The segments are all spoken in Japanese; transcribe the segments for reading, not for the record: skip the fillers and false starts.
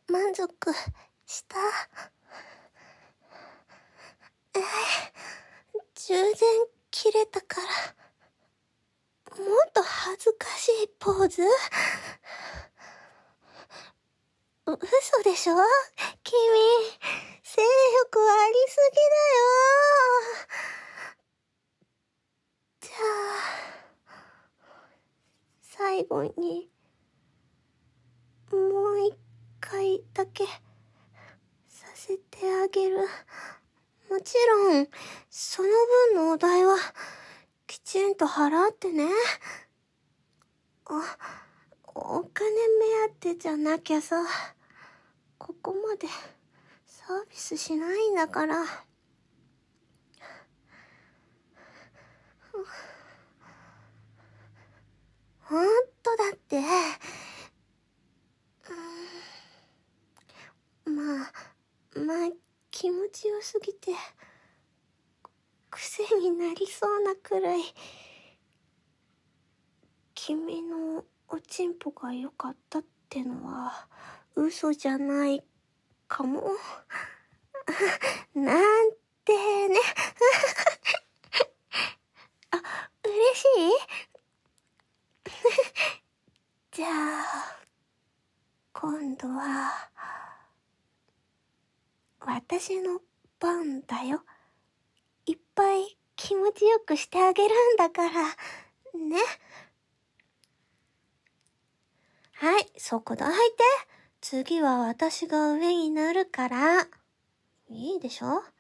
満足した？充電切れたから、もっと恥ずかしいポーズ？嘘でしょ？君、性欲ありすぎだよ。じゃあ、最後に、もう一回だけ、させてあげる。もちろん、その分のお代は、きちんと払ってね。お金目当てじゃなきゃさ、ここまでサービスしないんだから。ほんとだって。まあ、気持ちよすぎて、癖になりそうなくらい、君のおちんぽが良かったってのは、嘘じゃないかも。なんてね。嬉しい？じゃあ、今度は、私の番だよ。いっぱい気持ちよくしてあげるんだから、ね。はい、そこどいて。次は私が上になるから。いいでしょ？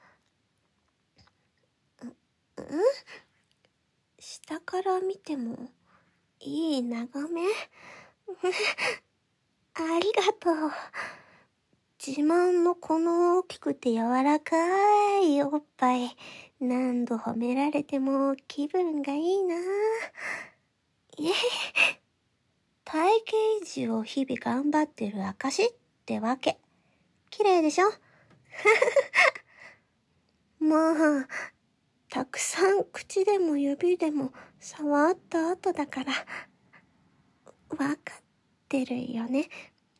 下から見てもいい眺め？ありがとう。自慢のこの大きくて柔らかいおっぱい、何度褒められても気分がいいな。体型維持を日々頑張ってる証ってわけ。綺麗でしょ？まあ、たくさん口でも指でも触った後だから、わかってるよね。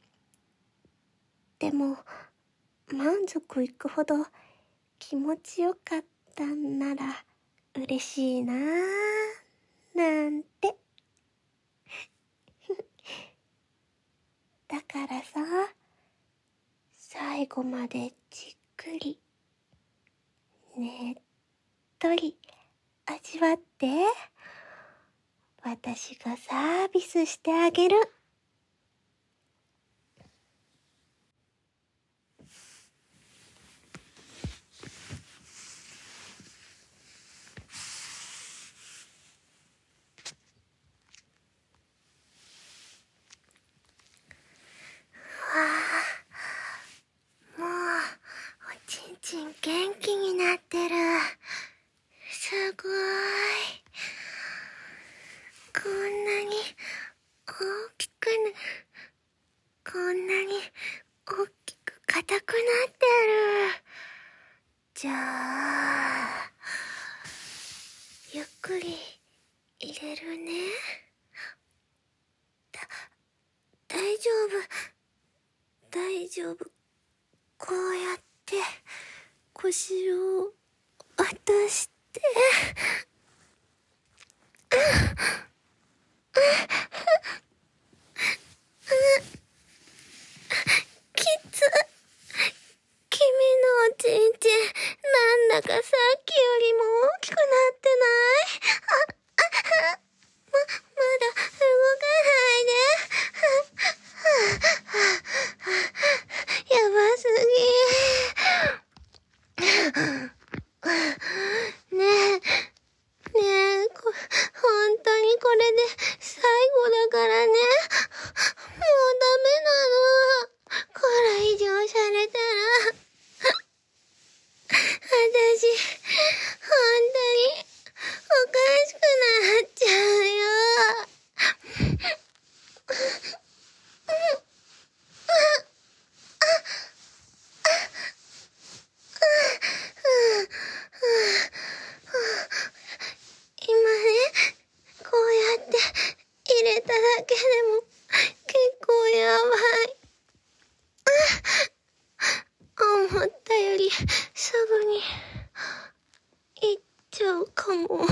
でも、満足いくほど気持ちよかったんなら嬉しいなぁ、なんて。だからさ、最後までじっくり、ねっとり味わって、私がサービスしてあげる。もう、おちんちん元気になってる。すごい。こんなに大きくこんなに大きく硬くなってる。じゃあ、ゆっくり入れるね。大丈夫。大丈夫。こうやって腰を落として。きつ。君のおちんちん、なんだかさっきよりも大きくなってない？まだ動かないで。やばすぎ。ねえ、本当にこれで最後すぐに行っちゃうかも。でも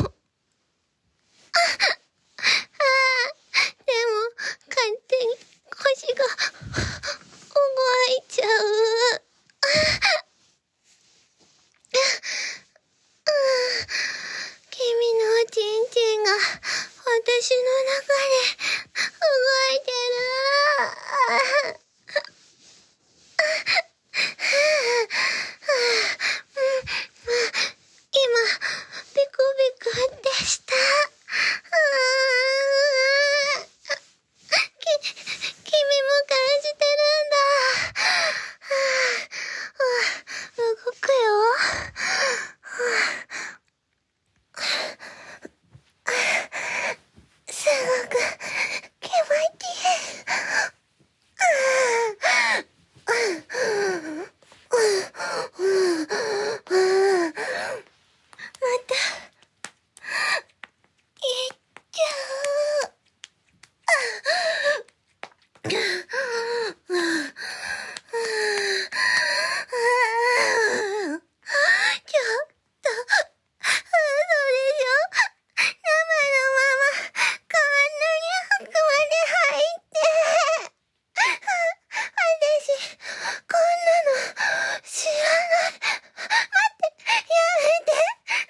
勝手に腰が動いちゃう。君のおちんちんが私の中で動いてる。今、ビクビクってした。君も感じてるんだ。動くよ。すごく気持ちいい。また行っちゃう。ちょっと、嘘でしょ。生のままこんなに奥まで入って。私、こんなの知らない。待って、やめて。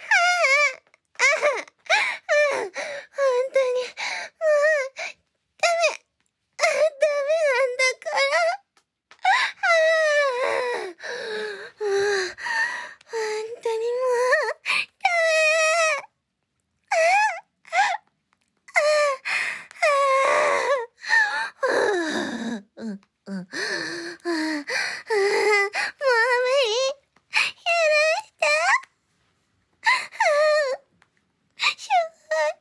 本当に、もう、ダメ。ダメなんだから。本当にもう、ダメ。もう無理。許して。すごい。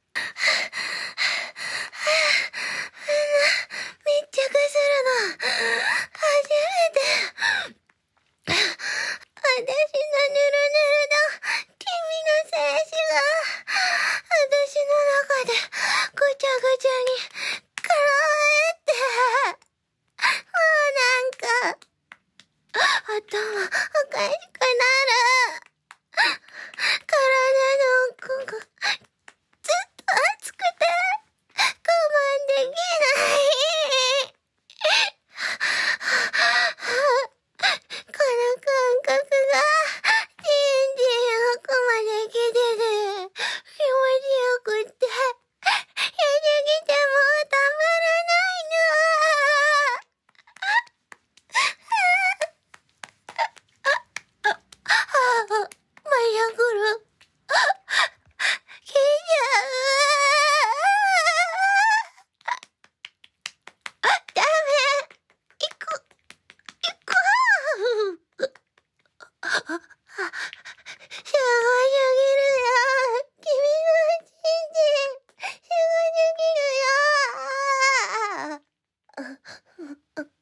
密着するの初めて。私のぬるぬるの君の精子が私の中でぐちゃぐちゃに絡まってもうなんか頭おかしくなる。体の奥がずっと熱くて我慢できない。この感覚がじんじん奥まで来てて気持ちよくってやりすぎてもうたまらないの。マヤグル来ちゃう。ダメ。行く。すごすぎるよ。君のちんちん、すごすぎるよ。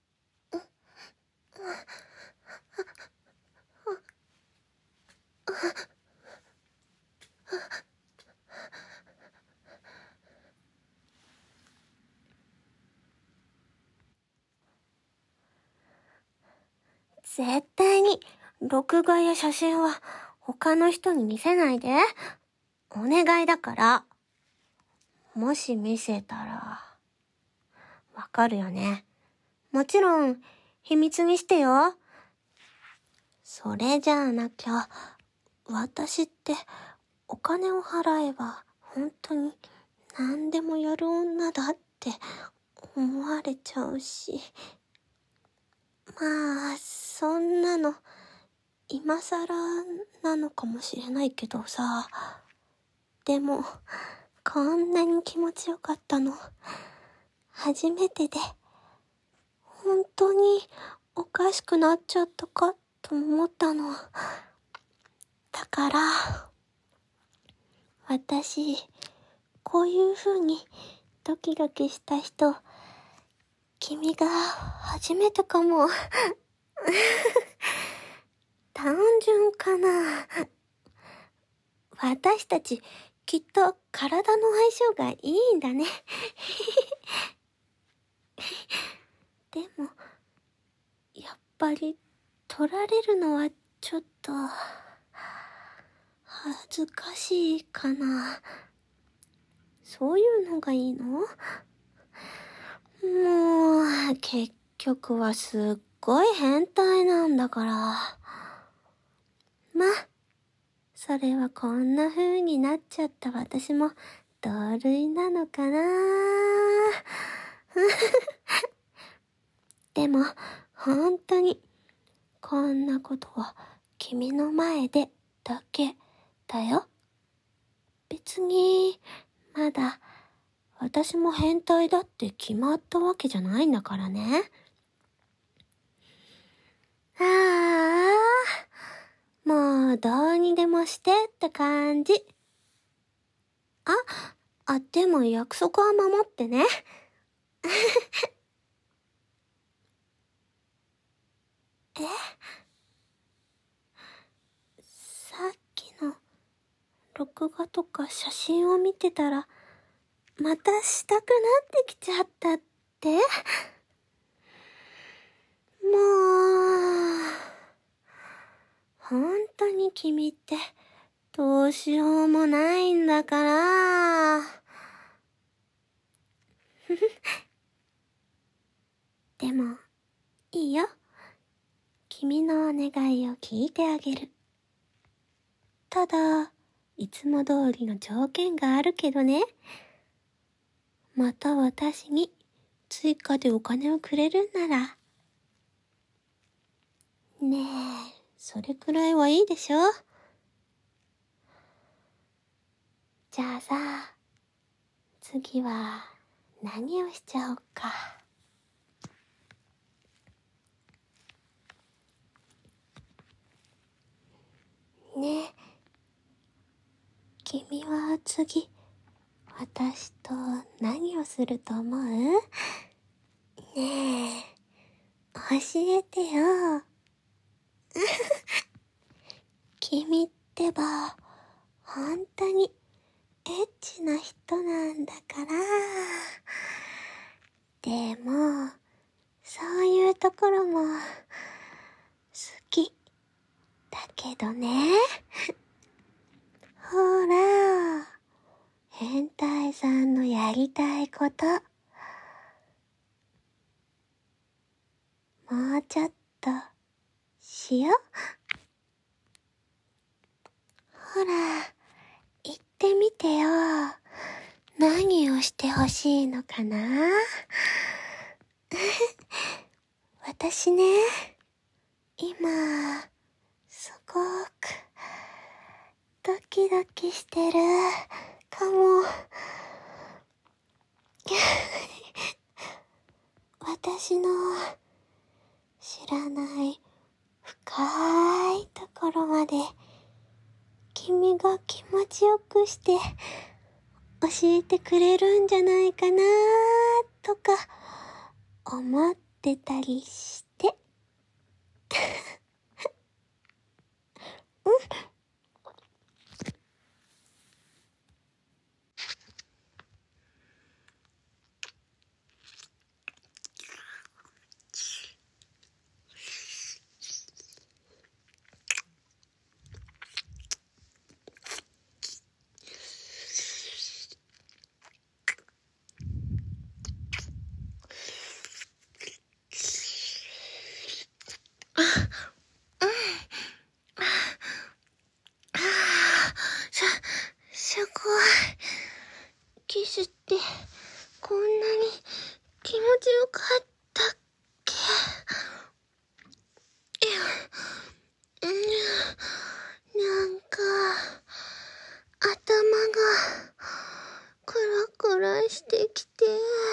絶対に録画や写真は他の人に見せないで。お願いだから。もし見せたらわかるよね。もちろん秘密にしてよ。それじゃなきゃ私ってお金を払えば本当に何でもやる女だって思われちゃうし。まあそんなの今更なのかもしれないけどさ。でもこんなに気持ちよかったの初めてで、本当におかしくなっちゃったかと思ったの。だから私こういう風にドキドキした人、君が初めてかも。単純かな。私たちきっと体の相性がいいんだね。でもやっぱり取られるのはちょっと、恥ずかしいかな。そういうのがいいの？もう、結局はすっごい変態なんだから。ま、それはこんな風になっちゃった私も同類なのかな。でも、本当に、こんなことは君の前でだけだよ。別に、まだ、私も変態だって決まったわけじゃないんだからね。もうどうにでもしてって感じ。でも約束は守ってね。さっきの録画とか写真を見てたら、またしたくなってきちゃったって？もう、本当に君ってどうしようもないんだから。でも、いいよ。君のお願いを聞いてあげる。ただ、いつも通りの条件があるけどね。また私に追加でお金をくれるんなら。ねえ、それくらいはいいでしょ？じゃあさ、次は何をしちゃおうか。ねえ、君は次、私と何をすると思う？ねえ、教えてよ。君ってば、本当にエッチな人なんだから。でも、そういうところも好きだけどね。ほら、変態さんのやりたいこと、もうちょっとしよう。ほら、言ってみてよ。何をしてほしいのかな？私ね、今、すごくドキドキしてるかも。私の知らない深いところまで君が気持ちよくして教えてくれるんじゃないかなとか思ってたりして。うん。すごい。キスってこんなに気持ちよかったっけ？なんか頭がクラクラしてきて、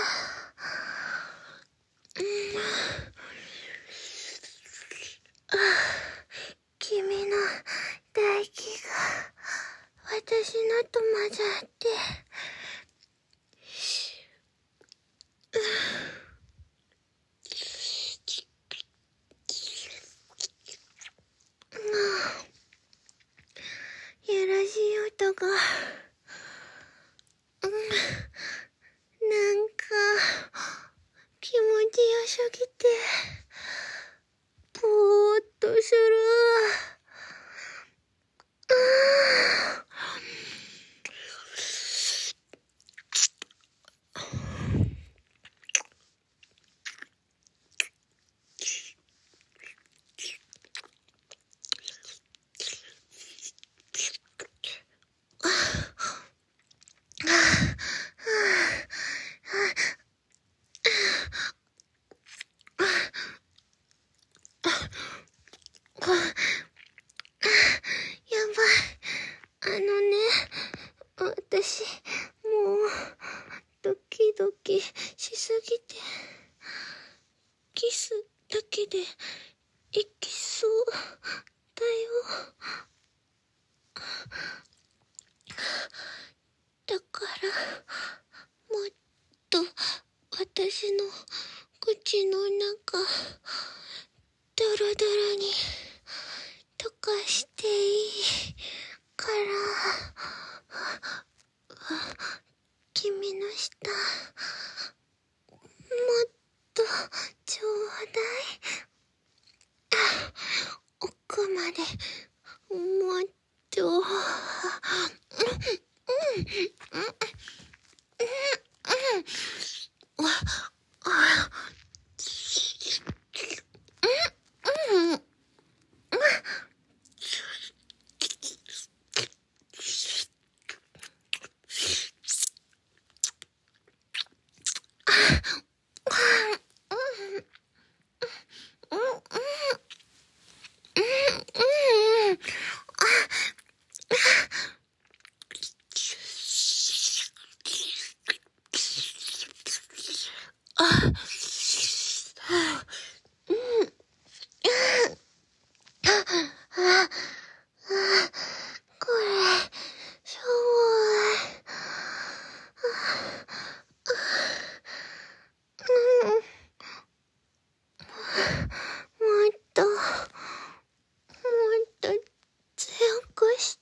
君の唾液が私のと混ざって、やらしい音が、なんか気持ちよすぎてぼーっとする。 いきそうだよ。だからもっと私の口の中ドロドロに溶かしていいから君の舌もっとちょうだい。奥までもっとこれしょぼい。もっと強くして。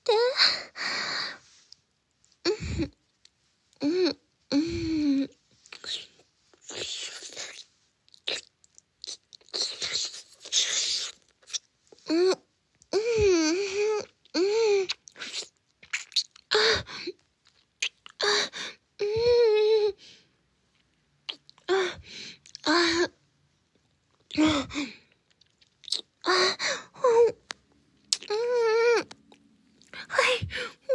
はい。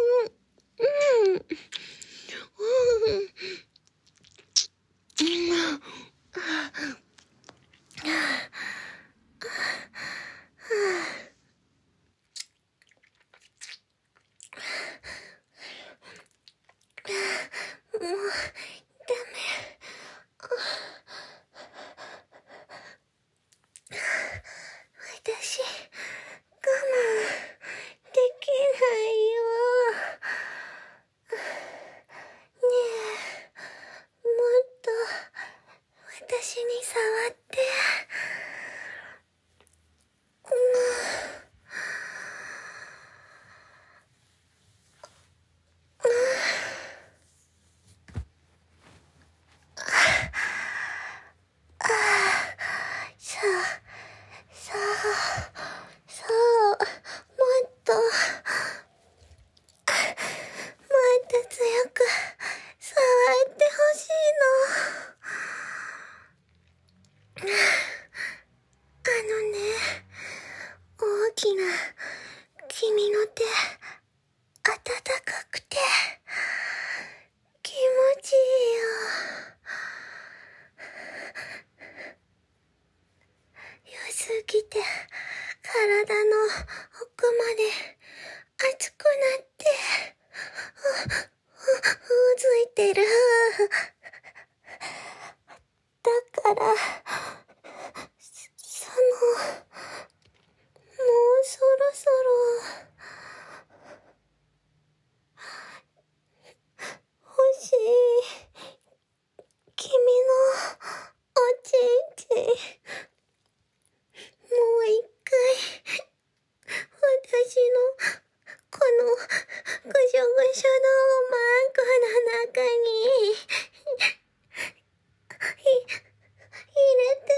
もうダメ。私我慢できないよ。ねえ、もっと私に触って。そう、もっと強く触ってほしいの。大きな君の手、温かくて気持ちいいよ。良すぎて体の奥まで熱くなってついてる。だからもうそろそろ欲しい君のおちんちん。もう一回私のこのぐしょぐしょのマークの中に入れて。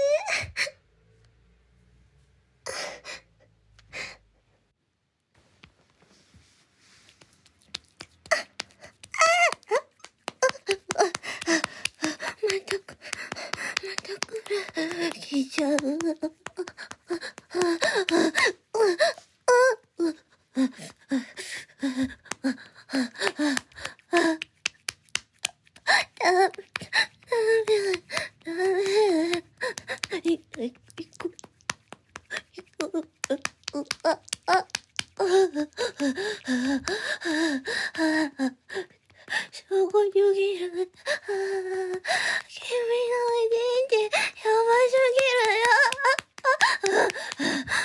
またくるしちゃう。すぎる。君のおじいちゃんやばすぎるよ。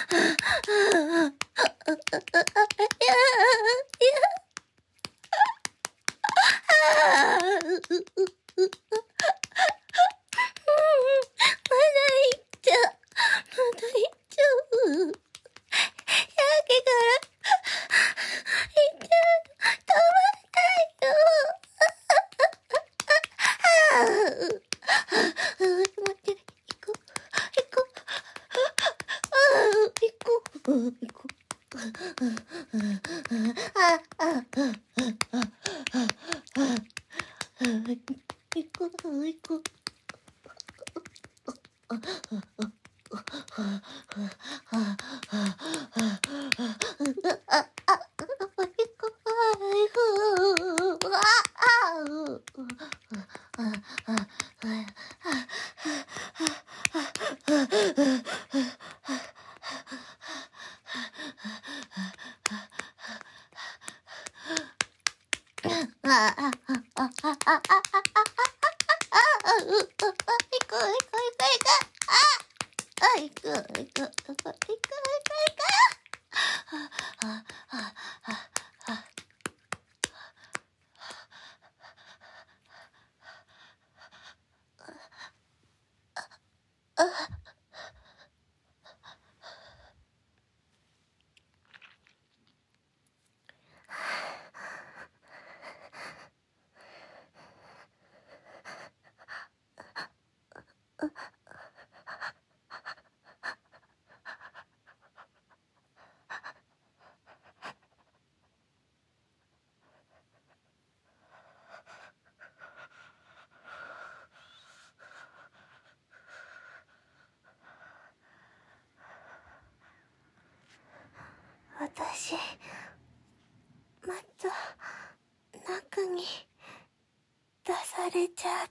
私、また中に出されちゃった。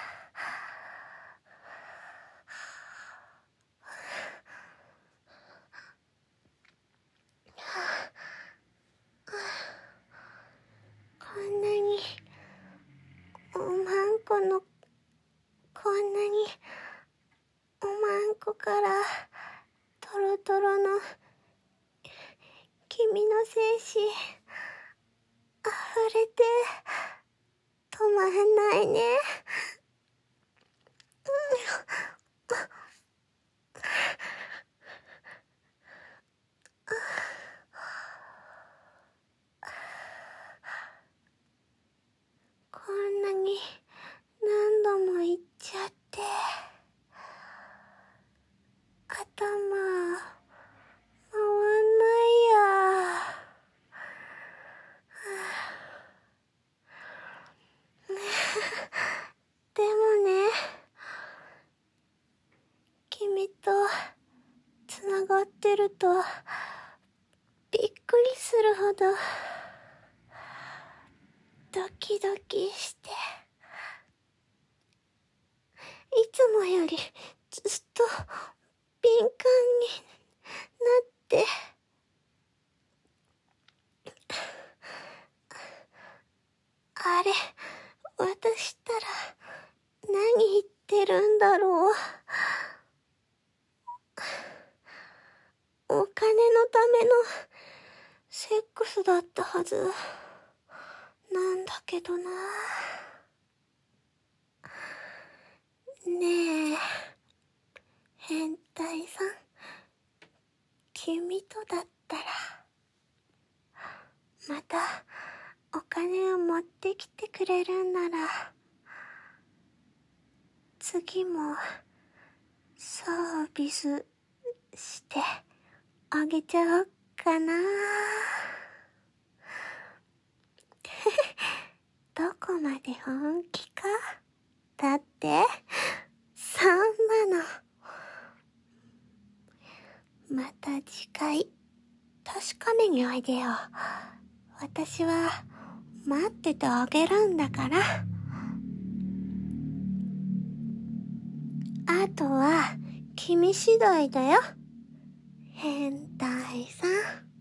こんなにおまんこのこんなにおまんこからトロトロの君の精子溢れて止まんないね。こんなに何度も言っちゃって頭回んないや。でもね、君とつながってるとびっくりするほどドキドキして、いつもよりずっと敏感になってあれ、私ったら何言ってるんだろう。お金のためのセックスだったはずなんだけどな。ねえ、変態さん、君とだったらまたお金を持ってきてくれるんなら次もサービスしてあげちゃおうかな。どこまで本気か。だってそんなのまた次回確かめにおいでよ。私は待っててあげるんだから。あとは君次第だよ、変態さん。